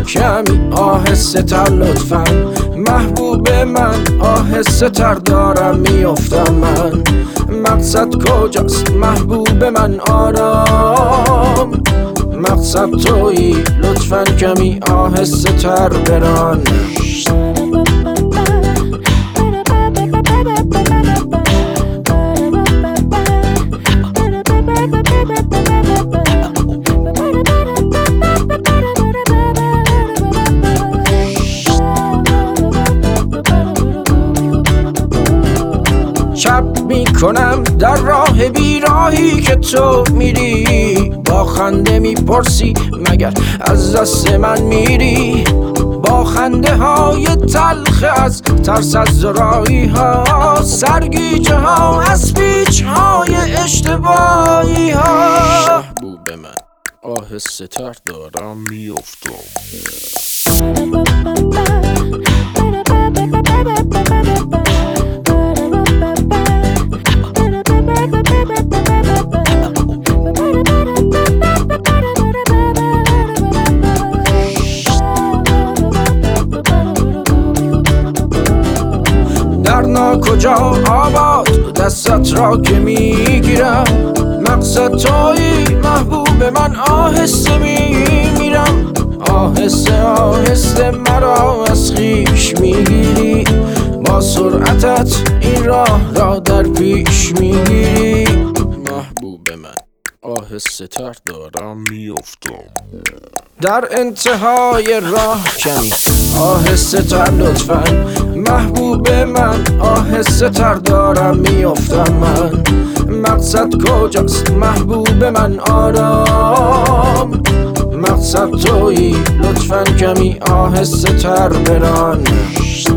کمی آهسته تر لطفا محبوب من، آهسته تر دارم میافتم من. مقصد کجاست محبوب من؟ آرام مقصد تویی، لطفا کمی آهسته تر بران. شب میکنم در راه بیراهی که تو میری، با خنده میپرسی مگر از دست من میری؟ با خنده های تلخ از ترس از زرایی ها، سرگیجه ها از پیچ های اشتباهی ها. محبوب من، آهسته تر دارم میافتم. در کجا آباد دستت را که میگیرم، مقصد تویی محبوب من، آهسته میمیرم. آهسته آهسته مرا از خویش میگیری، با سرعتت این راه را در پیش میگیری. محبوب من، آهسته تر دارم میافتم. در انتهای راه کمی آهسته تر لطفا محبوب من، آهسته تر دارم میافتم من. مقصد کجاست محبوب من؟ آرام مقصد تویی، لطفا کمی آهسته تر بران.